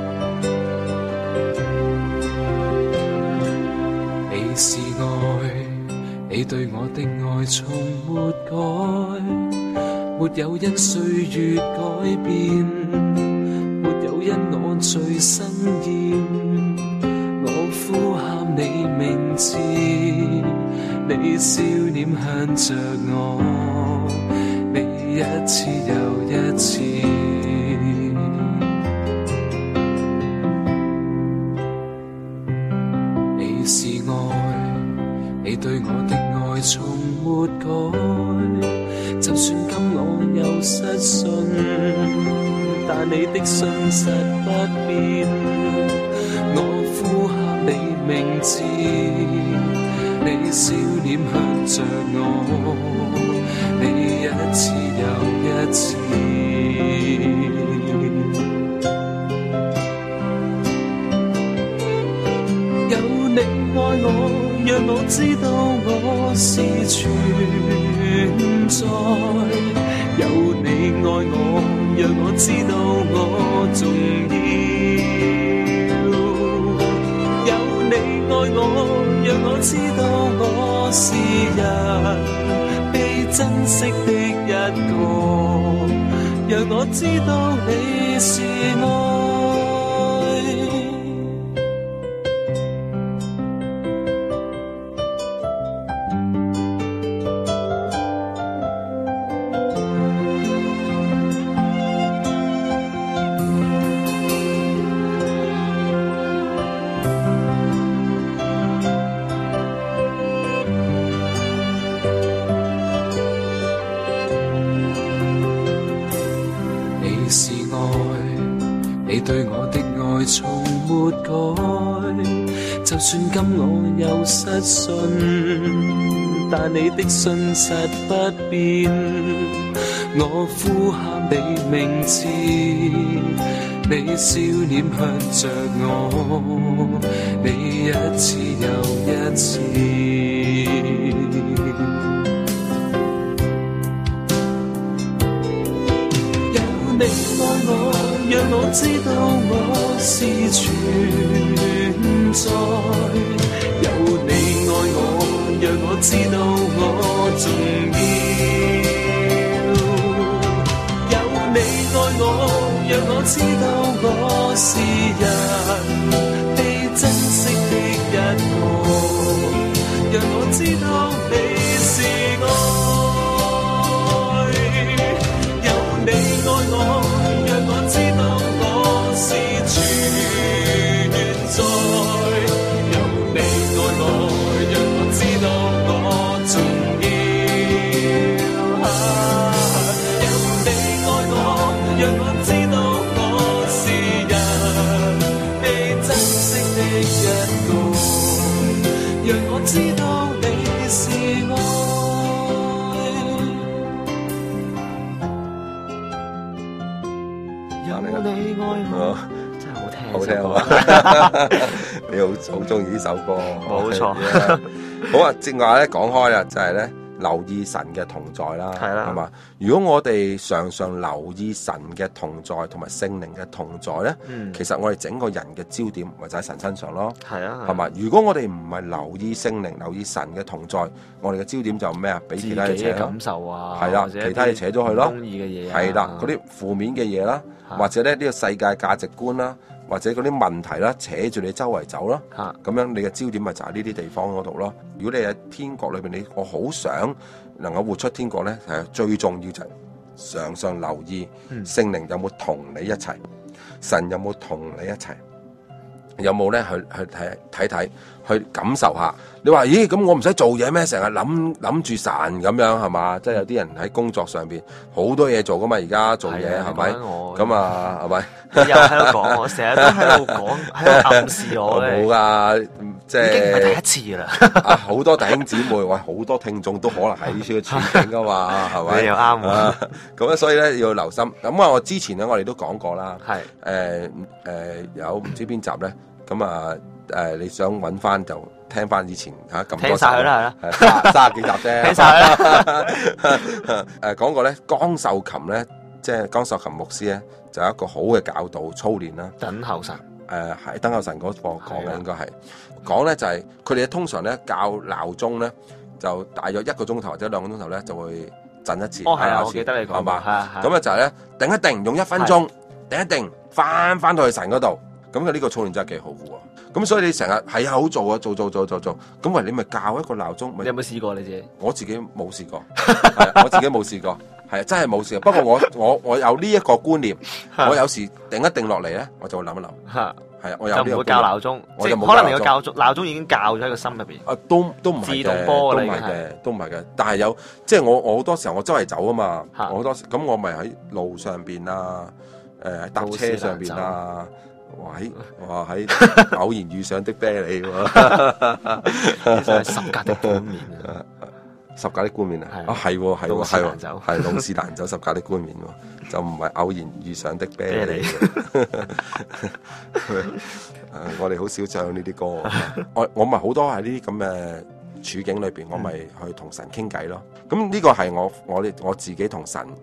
Speaker 4: 你是愛。你對我的愛從沒改，沒有因歲月改變，沒有因我罪生厭。我呼喊你名字，你笑臉向着我，你一次又一次。你是愛，你對我的愛從沒改，就算今我有失信，但你的信實不變。我呼喊你名字，你笑臉向着我，你一次又一次。 有你愛我，讓我知道我重要。有你愛我，讓我知道我是人被珍惜的一個，讓我知道你是愛。對我的愛從沒改，就算今我有失信，但你的信實不變。我呼喊你名字，你笑臉向着我，你一次又一次。有你愛我，讓我知道我是存在，有你愛我，讓我知道我重要，有你愛我，讓我知道我是人被珍惜的一個，讓我知道你是愛，有你愛我，讓我知道我是存在，有你愛我，讓我知道我重要，有你愛我，讓我知道我是人被珍惜的一個，讓我知道你是愛。你愛我，真係好聽，
Speaker 2: 好聽啊！你好好中意呢首歌，
Speaker 1: 冇錯。
Speaker 2: 好啊，正話咧講開啦，就係咧留意神嘅同在啦，
Speaker 1: 係啦，
Speaker 2: 係嘛？如果我哋常常留意神嘅同在同埋聖靈嘅同在咧，
Speaker 1: 嗯、
Speaker 2: 其實我哋整個人嘅焦點咪就喺神身上咯，
Speaker 1: 係啊，
Speaker 2: 係嘛？如果我哋唔係留意聖靈、留意神嘅同在，我哋嘅焦點就咩啊？俾其他嘢扯咯，
Speaker 1: 感受啊，
Speaker 2: 係啦，其他嘢扯咗去咯，
Speaker 1: 唔中意嘅嘢，
Speaker 2: 係啦，嗰啲負面嘅嘢啦。或者咧呢個世界價值觀啦，或者嗰啲問題啦，扯住你周圍走啦，咁、啊、樣你嘅焦點咪就喺呢啲地方嗰度咯。如果你喺天國裏邊，你我好想能夠活出天國咧，係最重要就係常常留意聖靈有冇同你一齊，神有冇同你一齊，有冇咧去去睇睇睇，去感受下。你話咦咁我唔使做嘢咩？成日諗諗住神咁樣係嘛？即係有啲人喺工作上邊好多嘢做噶嘛，而家做嘢係咪？咁啊係咪？
Speaker 1: 你又喺度講我，成日都喺度講，喺度暗示我咧。
Speaker 2: 冇噶，即係已經唔係
Speaker 1: 第一次啦。
Speaker 2: 啊，好多弟兄姊妹，喂，好多聽眾都可能喺呢處嘅處境噶嘛，係咪？
Speaker 1: 你又啱喎。
Speaker 2: 咁咧，所以咧要留心。咁啊，我之前咧我哋都講過啦。
Speaker 1: 係。
Speaker 2: 誒誒，有唔知邊集咧？咁啊誒，你想揾翻就聽翻以前嚇咁多集。聽
Speaker 1: 曬佢啦，係啦。
Speaker 2: 三三十幾集啫。
Speaker 1: 聽曬啦。
Speaker 2: 誒講過咧，江秀琴咧，即係江秀琴牧師咧，就有一個好嘅教導操練啦。
Speaker 1: 等候神。誒
Speaker 2: 係等候神嗰課講嘅應該係講咧，就係佢哋通常咧教鬧鐘咧，就大約一個鐘頭或者兩個鐘頭咧就會震一次。
Speaker 1: 哦係啊，我記得你講。係嘛？
Speaker 2: 咁啊就係咧定一定用一分鐘定一定翻翻到去神嗰度。咁嘅呢個操練真係幾好嘅喎，咁所以你成日係啊好做啊，做做做做做，咁喂你咪校一個鬧鐘。
Speaker 1: 你有冇試過你自己？
Speaker 2: 我自己冇試過，我自己冇試過，係啊真係冇試過。不過我我我有呢一個觀念，我有時定一定落嚟咧，我就會諗一諗。係啊，我有呢個觀念。就唔會校鬧鐘，即係可能你個校鐘鬧鐘已經校咗喺個心入邊。啊，都都唔係嘅，自動波嚟嘅，都唔係嘅，都唔係嘅。但係有即係我我好多時候我周圍走啊嘛，我好多時咁我咪喺路上邊啊，誒搭車上邊啊。哇喺哇喺偶然遇上的啤梨喎，十架的冠冕啊！十架的冠冕啊！啊係喎係喎係喎，係老是難走十架的冠冕喎，就唔係偶然遇上的啤梨。我哋好少唱呢啲歌，我我咪好多喺呢啲咁嘅處境裏邊，我咪去同神傾偈咯。咁呢個係我我哋我自己同神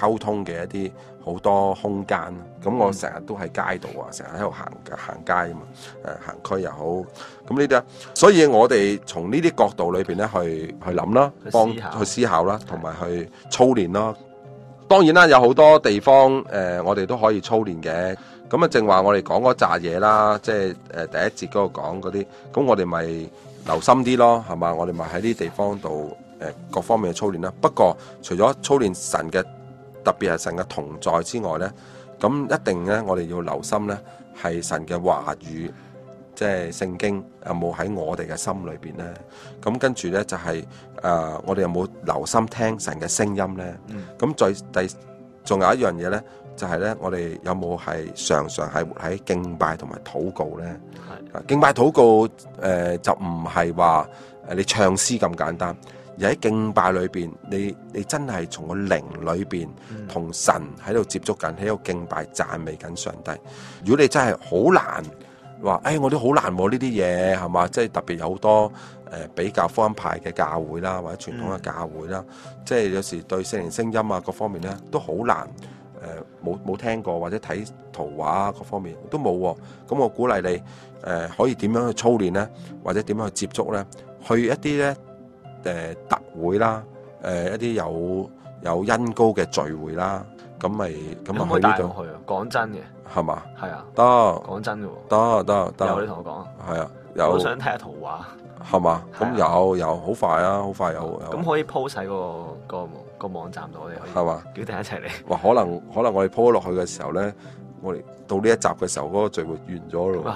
Speaker 2: 溝通嘅一啲好多空間。咁我成日都喺街度啊，成日喺度行行街啊嘛，誒行區又好，咁呢啲啊，所以我哋從呢啲角度裏邊咧去去諗啦，幫去思考啦，同埋去操練啦。當然啦，有好多地方誒、呃，我哋都可以操練嘅。咁啊，正話我哋講嗰扎嘢啦，即係誒第一節嗰度講嗰啲，咁我哋咪留心啲咯，係嘛？我哋咪喺啲地方度誒各方面嘅操練啦。不過除咗操練神嘅，特別係神嘅同在之外咧，咁一定咧，我哋要留心咧，係神嘅話語，即係聖經有冇喺我哋嘅心裏邊咧？咁跟住咧就係、是、誒、呃，我哋有冇留心聽神嘅聲音咧？咁、嗯、再第仲有一樣嘢咧，就係、是、咧，我哋有冇係常常係活喺敬拜同埋禱告咧？係敬拜禱告誒、呃，就唔係話誒你唱詩咁簡單。而喺敬拜裏邊，你你真係從個靈裏邊同神喺度接觸緊，喺度敬拜讚美緊上帝。如果你真係好難話，誒、哎、我都好難喎呢啲嘢係嘛？即係特別有好多誒、呃、比較福音派嘅教會啦，或者傳統嘅教會啦，嗯、即係有時對聖靈聲音啊各方面咧都好難誒，冇、呃、冇聽過或者睇圖畫各方面都冇喎。咁我鼓勵你誒、呃、可以點樣去操練咧，或者點樣去接觸咧，去一啲咧。誒、呃、特會啦，誒、呃、一啲有有恩膏嘅聚會啦，咁咪咁啊去呢度
Speaker 1: 去啊！講真嘅，
Speaker 2: 係嘛？
Speaker 1: 係啊，
Speaker 2: 得
Speaker 1: 講真嘅喎，
Speaker 2: 得得得，
Speaker 1: 有你同我講，
Speaker 2: 係啊，有。
Speaker 1: 我想睇下圖畫，
Speaker 2: 係嘛？咁有有好快啊，好快有。
Speaker 1: 咁可以 post 喺個個個網站度，我哋可以
Speaker 2: 係嘛？
Speaker 1: 叫大家一齊嚟。
Speaker 2: 哇！可能可能我哋 po 落去嘅時候咧，我哋到呢一集嘅時候，嗰、那個聚會完咗咯。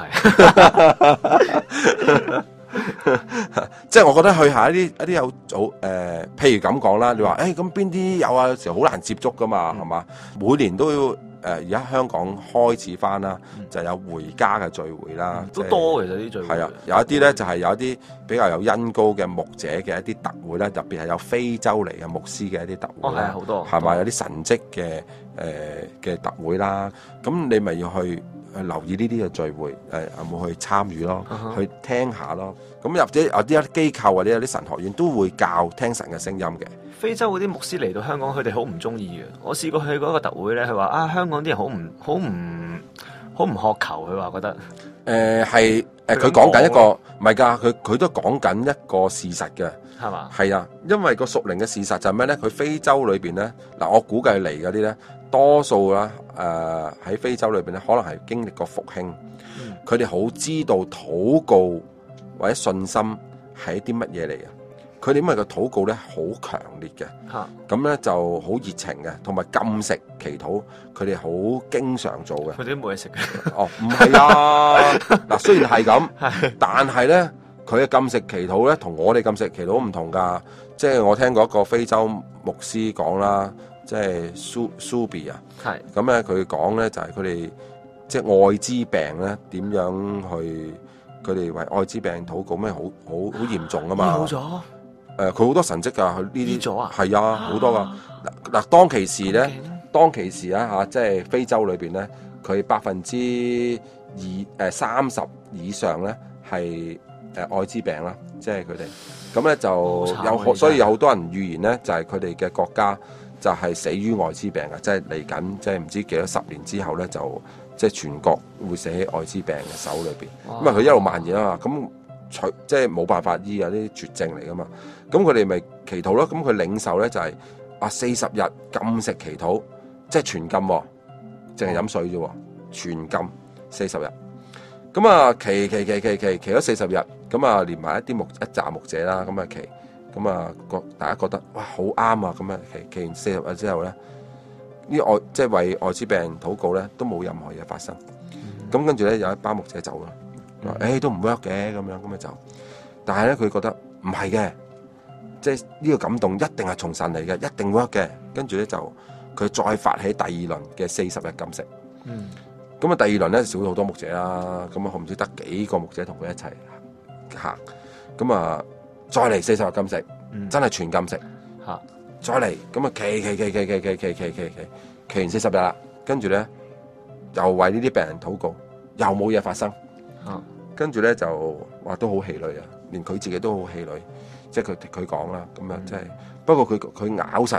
Speaker 2: 係。即係我覺得去下一啲一啲有早誒、呃，譬如咁講啦，你話誒咁邊啲有啊？有時候好難接觸噶嘛，係、嗯、嘛？每年都要誒，而、呃、家香港開始翻啦，嗯、就有回家嘅聚會啦，
Speaker 1: 嗯就是、都多其實啲聚會。係啊，
Speaker 2: 有一啲咧就係、是、有一啲比較有恩膏嘅牧者嘅一啲特會咧，特別係有非洲嚟嘅牧師嘅一啲特會啦，好、哦、多係嘛？有啲神蹟嘅誒嘅特會啦，咁你咪要去。去留意呢啲嘅聚會，誒有冇去參與咯？Uh-huh. 去聽下咯。咁或者有啲機構或者有啲神學院都會教聽神嘅聲音嘅。
Speaker 1: 非洲嗰啲牧師嚟到香港，佢哋好唔中意嘅。我試過去嗰個特會咧，佢話啊，香港啲人好唔好唔好唔渴求，佢話覺得
Speaker 2: 誒係誒佢講緊一個唔係㗎，佢佢都講緊一個事實嘅，係嘛？係啊，因為個屬靈嘅事實就係咩咧？佢非洲裏邊咧，嗱我估計嚟嗰啲咧。多數啦，誒、呃、喺非洲裏邊咧，可能係經歷過復興，佢哋好知道禱告或者信心係一啲乜嘢嚟嘅。佢哋因為個禱告咧好強烈嘅，咁、啊、咧就好熱情嘅，同埋禁食祈禱，佢哋好經常做嘅。
Speaker 1: 佢哋都冇嘢食嘅。
Speaker 2: 哦，唔係啊，嗱雖然係咁，但係咧佢嘅禁食祈禱咧同我哋禁食祈禱唔同㗎。即係我聽過一個非洲牧師講啦。即係蘇蘇比啊，係咁咧，佢講咧就係佢哋即係愛滋病咧點樣去，佢哋為愛滋病禱告咩好好好嚴重啊嘛，冇咗誒，佢好多神蹟㗎，佢呢啲咗啊，係啊，好多㗎嗱嗱，當其時咧，當其時啊嚇，即係非洲裏邊咧，佢百分之二誒三十以上咧係誒愛滋病啦，即係佢哋咁咧就有，所以有好多人預言咧，就係佢哋嘅國家。就係、是、死於愛滋病嘅，即係嚟緊，即係唔知幾多十年之後咧，就即係全國會死喺愛滋病嘅手裏邊，因為佢一路蔓延啊嘛，咁除即係冇辦法醫啊，呢啲絕症嚟噶嘛，咁佢哋咪祈禱咯，咁佢領受咧就係啊四十日禁食祈禱，即係全禁，淨係飲水啫，全禁四十日，咁啊祈祈祈祈祈祈咗四十日，咁啊連埋一啲牧一紮牧者啦，咁啊祈。咁啊，覺大家覺得哇好啱啊！咁啊，祈祈完四十日之後咧，呢愛即係為愛滋病禱告咧，都冇任何嘢發生。咁、嗯、跟住咧，有一班牧者走啦，話、嗯：，誒、欸、都唔 work 嘅咁樣，咁啊走。但係咧，佢覺得唔係嘅，即係呢個感動一定係從神嚟嘅，一定 work 嘅。跟住咧就佢再發起第二輪嘅四十日禁食。嗯。咁啊，第二輪咧少咗好多牧者啦。咁啊，我唔知得幾個牧者同佢一齊行。咁啊。再嚟四十日禁食，嗯、真係全禁食嚇、啊。再嚟咁啊，祈祈祈祈祈祈祈祈祈祈完四十日啦，跟住咧又為呢啲病人禱告，又冇嘢發生。啊、跟住咧就話都好氣餒啊，連佢自己都好氣餒。即係佢佢講啦，咁啊即係不過佢佢咬實，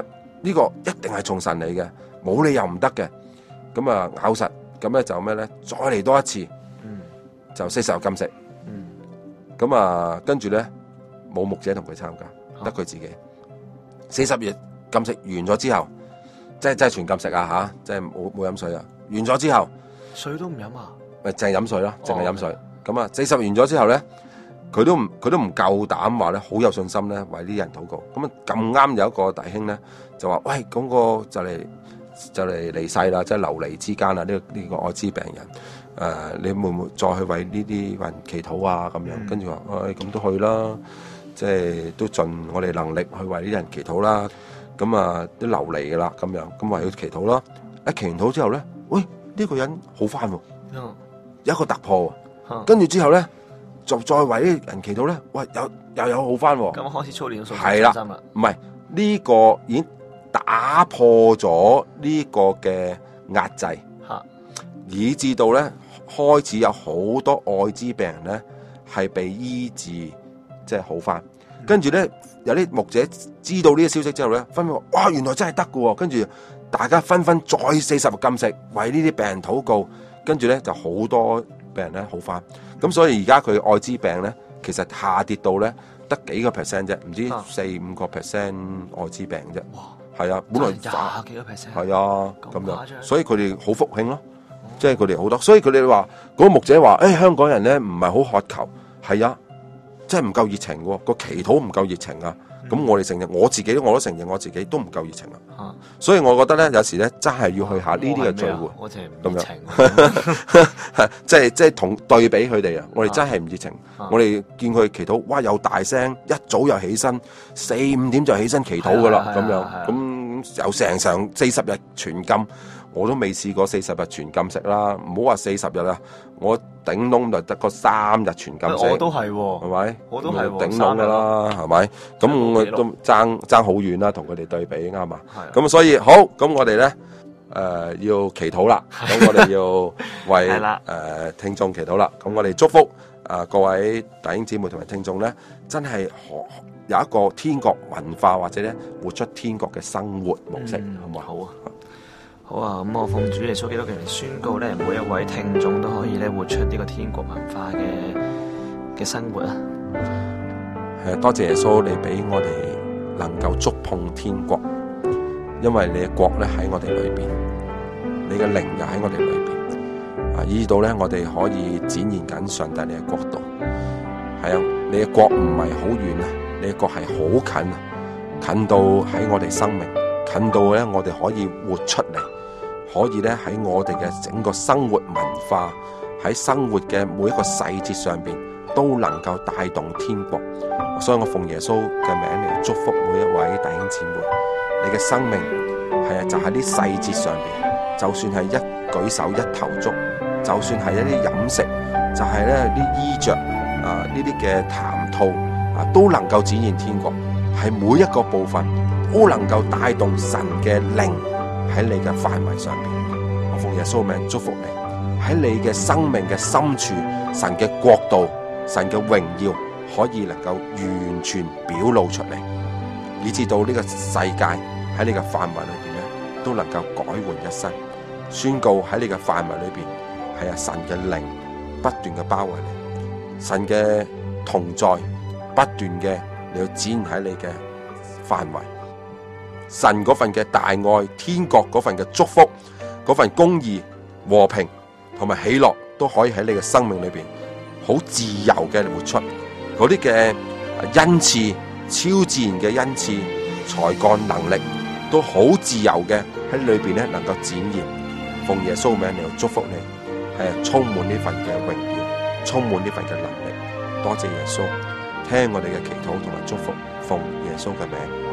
Speaker 2: 呢個一定係從神嚟嘅，冇理由唔得嘅。咁啊咬實，咁咧就咩咧？再嚟多一次，
Speaker 1: 嗯，
Speaker 2: 就四十日禁食。
Speaker 1: 嗯，
Speaker 2: 咁啊，跟住咧冇牧者同佢參加，得佢自己。四十日禁食完咗之後，即係即係全禁食啊吓，即係冇冇飲水啊。完咗之後，
Speaker 1: 水都唔飲啊？
Speaker 2: 咪淨係飲水咯，淨係飲水。咁啊，四十完咗之後咧，佢都唔佢都唔夠膽話咧，好有信心咧為啲人禱告。咁啊咁啱有一個弟兄咧就話：喂，嗰個就嚟就嚟離世啦，即係流離之間啦，呢個呢個愛滋病人。誒、呃，你會唔會再去為呢啲人祈禱啊？咁樣，嗯、跟住話，誒、哎，咁都去啦，即係都盡我哋能力去為呢啲人祈禱啦。咁啊，都流離噶啦，咁樣，咁為佢祈禱啦。一祈完禱之後咧，喂，呢、這個人好翻喎，
Speaker 1: 嗯、
Speaker 2: 有一個突破喎。
Speaker 1: 嗯、
Speaker 2: 跟住之後咧，就再為呢啲人祈禱咧，喂，又又有好翻喎。
Speaker 1: 咁開始操練咗信
Speaker 2: 係啦，唔係呢個已經打破咗呢個嘅壓制，
Speaker 1: 嗯、
Speaker 2: 以至到咧。開始有好多愛滋病人咧係被醫治，即係好翻。跟住咧有啲牧者知道呢個消息之後咧，紛紛話：哇，原來真係得㗎喎！跟住大家紛紛再四十日禁食，為呢啲病人禱告。跟住咧就好多病人咧好翻。咁所以而家佢愛滋病咧，其實下跌到咧得幾個 percent 啫，唔知四五個 percent 愛滋病啫。哇！係啊，本來
Speaker 1: 廿幾個 percent。係
Speaker 2: 啊，咁樣，所以佢哋好復興咯。即係佢哋好多，所以佢哋話嗰個牧者話：誒、哎，香港人咧唔係好渴求，係啊，即係唔夠熱情喎，個祈禱唔夠熱情啊。咁、嗯、我哋承認，我自己我都承認我自己都唔夠熱情啊。啊所以我覺得咧，有時咧真係要去下呢啲嘅聚會。
Speaker 1: 我淨係唔熱情，
Speaker 2: 即係即係同對比佢哋啊！我哋真係唔熱情。
Speaker 1: 啊、
Speaker 2: 我哋見佢祈禱，哇！又大聲，一早又起身，四五點就起身祈禱噶啦，咁樣咁又成成四十日全禁。我都未試過四十日全禁食啦，唔好話四十日啦，我頂籠就得個三日全禁食。
Speaker 1: 我都係，係
Speaker 2: 咪？
Speaker 1: 我都係
Speaker 2: 頂籠噶啦，係咪？咁我都爭爭好遠啦，同佢哋對比啱嘛？咁所以好，咁我哋咧誒要祈禱啦，咁我哋要為誒、呃、聽眾祈禱啦。咁我哋祝福啊、呃、各位弟兄姊妹同埋聽眾咧，真係有一個天國文化或者咧活出天國嘅生活模式，嗯、好唔好？好啊。
Speaker 1: 好啊，咁我奉主耶穌基督嘅名宣告咧，每一位聽眾都可以咧活出呢個天國文化嘅嘅生活啊！
Speaker 2: 誒，多謝耶穌，你俾我哋能夠觸碰天國，因為你嘅國咧喺我哋裏邊，你嘅靈又喺我哋裏邊，啊，以至到咧我哋可以展現緊上帝你嘅國度。係啊，你嘅國唔係好遠啊，你嘅國係好近啊，近到喺我哋生命，近到咧我哋可以活出嚟。可以咧喺我哋嘅整個生活文化，喺生活嘅每一個細節上邊，都能夠帶動天國。所以我奉耶穌嘅名嚟祝福每一位弟兄姊妹，你嘅生命係啊，就喺啲細節上邊，就算係一舉手一投足，就算係一啲飲食，就係咧啲衣着啊，呢啲嘅談吐啊，都能夠展現天國。係每一個部分都能夠帶動神嘅靈。喺你嘅範圍上邊，我奉耶穌名祝福你。喺你嘅生命嘅深處，神嘅國度、神嘅榮耀，可以能夠完全表露出嚟，以至到呢個世界喺你嘅範圍裏邊咧，都能夠改換一生。宣告喺你嘅範圍裏邊，係啊，神嘅靈不斷嘅包圍你，神嘅同在不斷嘅你要展現喺你嘅範圍。神嗰份嘅大愛，天國嗰份嘅祝福，嗰份公義、和平同埋喜樂，都可以喺你嘅生命裏邊好自由嘅活出。嗰啲嘅恩賜、超自然嘅恩賜、才幹能力，都好自由嘅喺裏邊咧，能夠展現。奉耶穌名嚟祝福你，係充滿呢份嘅榮耀，充滿呢份嘅能力。多謝耶穌，聽我哋嘅祈禱同埋祝福，奉耶穌嘅名。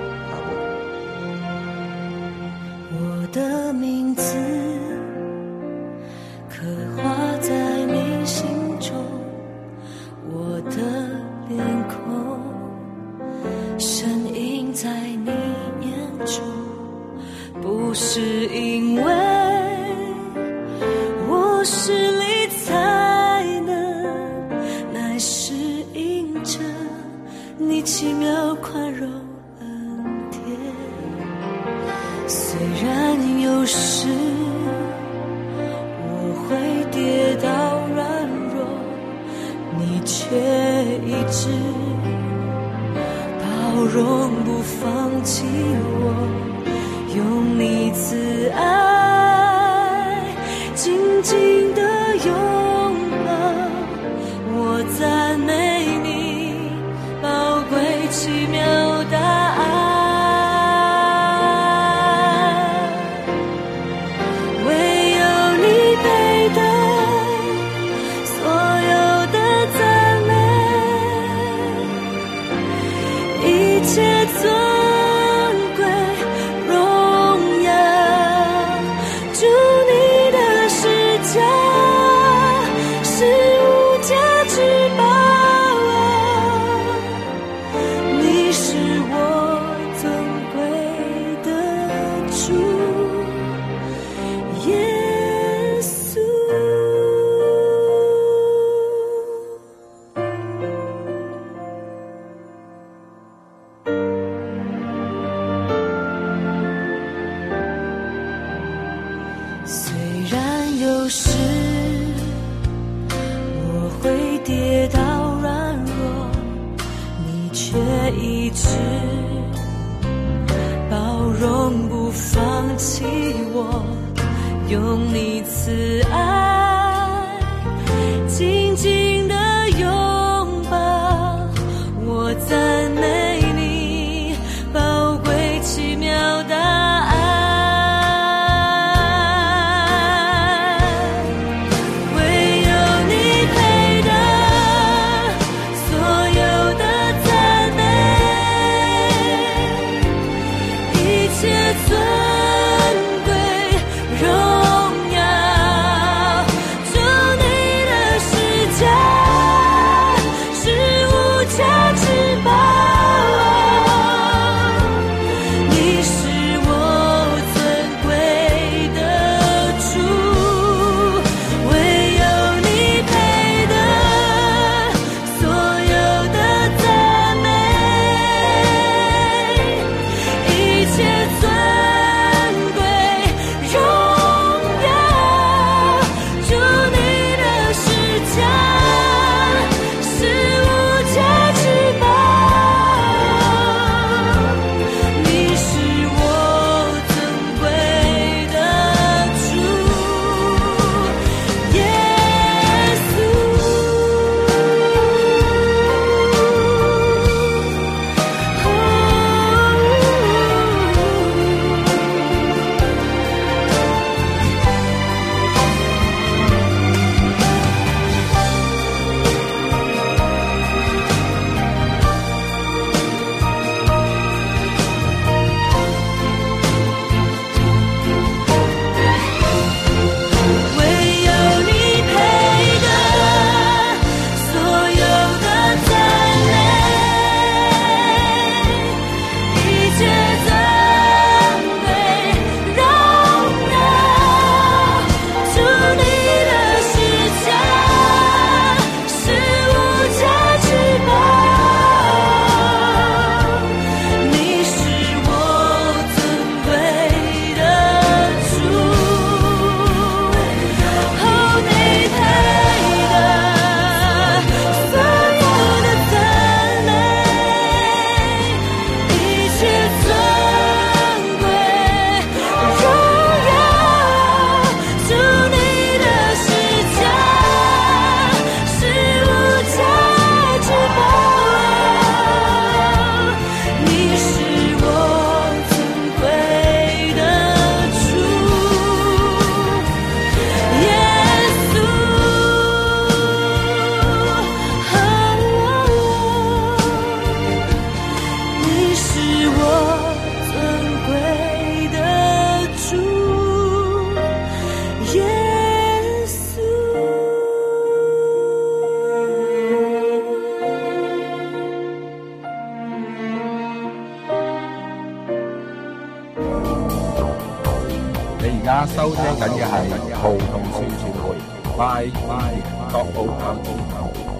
Speaker 3: 我的名字刻畫在你心中，我的臉孔深印在你眼中，不是因為我實力才能，乃是因着你奇妙寬容恩典。 有时我会跌倒软弱，你却一直包容不放弃我，用你慈爱紧紧的拥抱，我赞美你宝贵奇妙大爱。用你慈爱紧紧的拥抱，我赞美你宝贵奇妙大爱。唯有你配得所有的赞美，一切尊
Speaker 2: 而家收聽緊嘅係浩通書傳媒，拜拜，各好